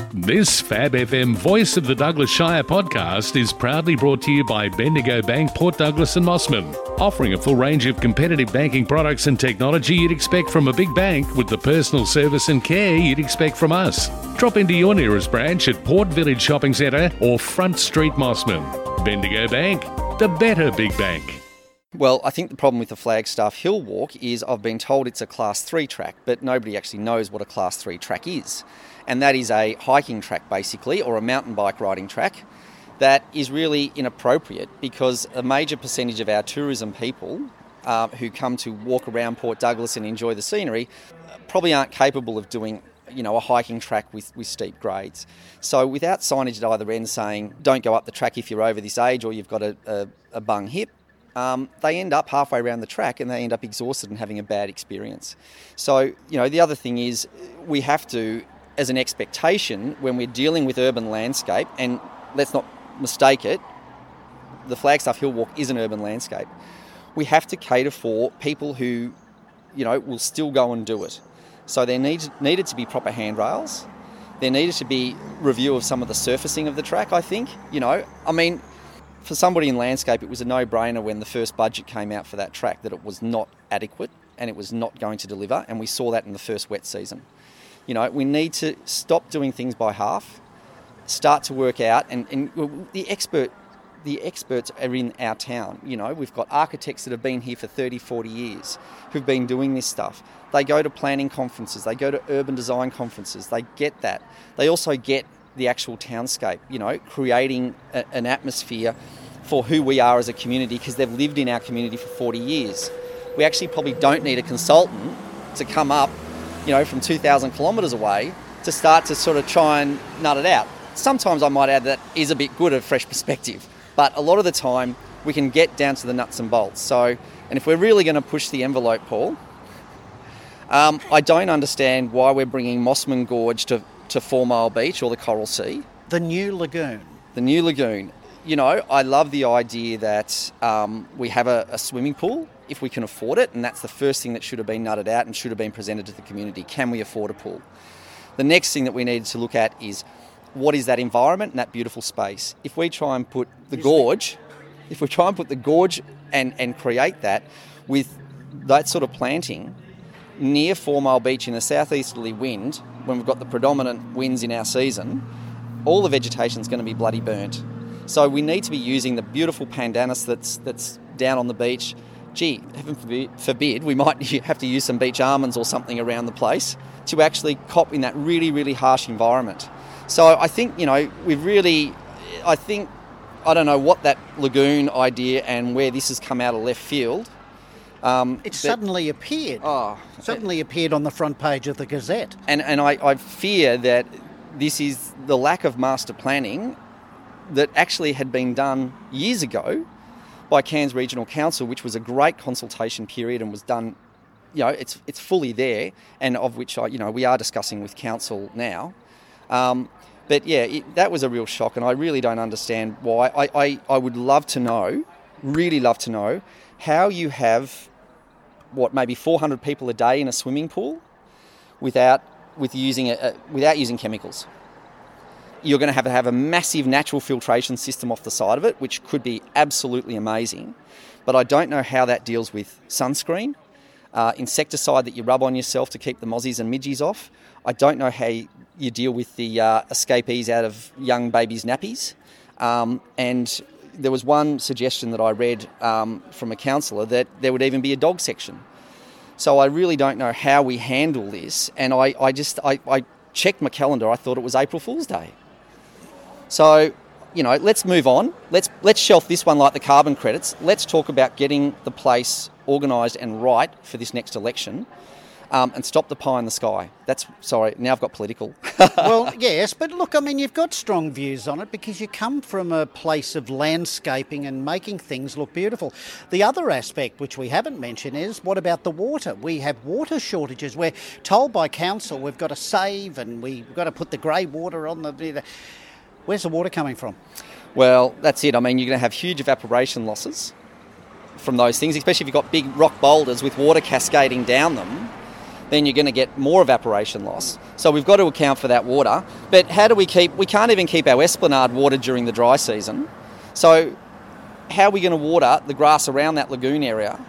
This Fab FM Voice of the Douglas Shire podcast is proudly brought to you by Bendigo Bank, Port Douglas and Mossman, offering a full range of competitive banking products and technology you'd expect from a big bank with the personal service and care you'd expect from us. Drop into your nearest branch at Port Village Shopping Centre or Front Street Mossman. Bendigo Bank, the better big bank. Well, I think the problem with the Flagstaff Hill Walk is I've been told it's a Class 3 track, but nobody actually knows what a Class 3 track is. And that is a hiking track, basically, or a mountain bike riding track that is really inappropriate because a major percentage of our tourism people who come to walk around Port Douglas and enjoy the scenery probably aren't capable of doing a hiking track with steep grades. So without signage at either end saying, don't go up the track if you're over this age or you've got a bung hip, they end up halfway around the track and they end up exhausted and having a bad experience. So, the other thing is we have to, as an expectation, when we're dealing with urban landscape, and let's not mistake it, the Flagstaff Hill Walk is an urban landscape, we have to cater for people who, will still go and do it. So there needed to be proper handrails. There needed to be review of some of the surfacing of the track, I think. For somebody in landscape, it was a no-brainer when the first budget came out for that track that it was not adequate and it was not going to deliver, and we saw that in the first wet season. We need to stop doing things by half, start to work out, and the experts are in our town. We've got architects that have been here for 30, 40 years who've been doing this stuff. They go to planning conferences, they go to urban design conferences, they get that. They also get the actual townscape, creating an atmosphere for who we are as a community because they've lived in our community for 40 years. We actually probably don't need a consultant to come up from 2,000 kilometres away to start to sort of try and nut it out. Sometimes I might add that is a bit good at fresh perspective, but a lot of the time we can get down to the nuts and bolts. So, and if we're really going to push the envelope, Paul, I don't understand why we're bringing Mossman Gorge to 4 Mile Beach or the Coral Sea. The new lagoon. The new lagoon. I love the idea that we have a swimming pool if we can afford it, and that's the first thing that should have been nutted out and should have been presented to the community. Can we afford a pool? The next thing that we need to look at is what is that environment and that beautiful space. If we try and put the gorge and create that with that sort of planting near 4 Mile Beach in a southeasterly wind, when we've got the predominant winds in our season, all the vegetation is going to be bloody burnt. So we need to be using the beautiful pandanus that's down on the beach. Gee, heaven forbid, we might have to use some beach almonds or something around the place to actually cop in that really, really harsh environment. So I think, I don't know what that lagoon idea and where this has come out of left field. Suddenly appeared. Suddenly appeared on the front page of the Gazette. And I fear that this is the lack of master planning that actually had been done years ago by Cairns Regional Council, which was a great consultation period and was done, it's fully there, and of which we are discussing with council now. That was a real shock, and I really don't understand why. I would love to know, really love to know, how you have, maybe 400 people a day in a swimming pool without using chemicals. You're going to have a massive natural filtration system off the side of it, which could be absolutely amazing. But I don't know how that deals with sunscreen, insecticide that you rub on yourself to keep the mozzies and midgies off. I don't know how you deal with the escapees out of young babies' nappies. And there was one suggestion that I read from a councillor that there would even be a dog section. So I really don't know how we handle this. And I checked my calendar. I thought it was April Fool's Day. So, let's move on. Let's shelf this one like the carbon credits. Let's talk about getting the place organised and right for this next election. And stop the pie in the sky. Sorry, now I've got political. Well, yes, but look, you've got strong views on it because you come from a place of landscaping and making things look beautiful. The other aspect, which we haven't mentioned, is what about the water? We have water shortages. We're told by council we've got to save and we've got to put the grey water on the... Where's the water coming from? Well, that's it. You're going to have huge evaporation losses from those things, especially if you've got big rock boulders with water cascading down them. then you're going to get more evaporation loss. So we've got to account for that water. But how do we can't even keep our esplanade watered during the dry season. So how are we going to water the grass around that lagoon area?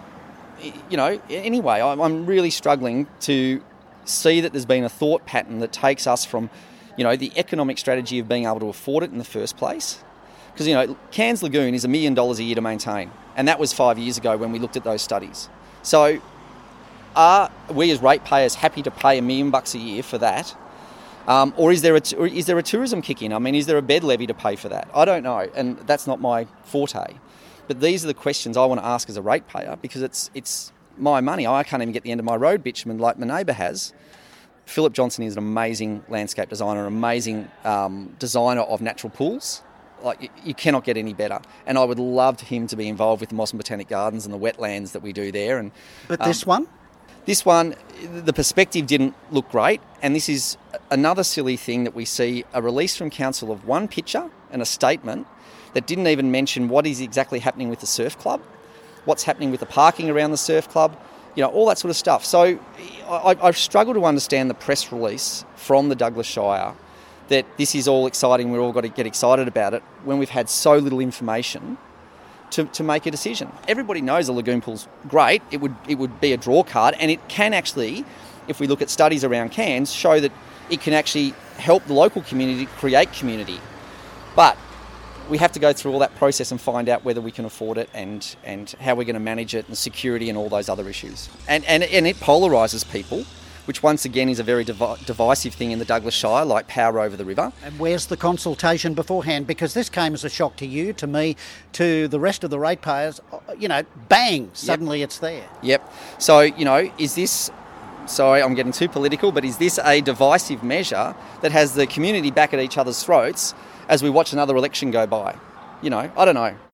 Anyway, I'm really struggling to see that there's been a thought pattern that takes us from, the economic strategy of being able to afford it in the first place. Because, Cairns Lagoon is $1 million a year to maintain. And that was 5 years ago when we looked at those studies. So are we as ratepayers happy to pay $1 million a year for that? Or is there a tourism kick in? I mean, is there a bed levy to pay for that? I don't know. And that's not my forte. But these are the questions I want to ask as a ratepayer, because it's my money. I can't even get the end of my road bitumen like my neighbour has. Philip Johnson is an amazing landscape designer, an amazing designer of natural pools. Like, you cannot get any better. And I would love him to be involved with the Mossman Botanic Gardens and the wetlands that we do there. But this one? This one, the perspective didn't look great. And this is another silly thing that we see, a release from council of one picture and a statement that didn't even mention what is exactly happening with the surf club, what's happening with the parking around the surf club, all that sort of stuff. So I struggle to understand the press release from the Douglas Shire that this is all exciting, we're all got to get excited about it, when we've had so little information to make a decision. Everybody knows a lagoon pool's great. It would be a draw card, and it can actually, if we look at studies around Cairns, show that it can actually help the local community create community. But we have to go through all that process and find out whether we can afford it and how we're going to manage it and security and all those other issues. And it polarises people, which once again is a very divisive thing in the Douglas Shire, like power over the river. And where's the consultation beforehand? Because this came as a shock to you, to me, to the rest of the ratepayers. Bang, suddenly It's there. Yep. So, is this... Sorry, I'm getting too political, but is this a divisive measure that has the community back at each other's throats as we watch another election go by? I don't know.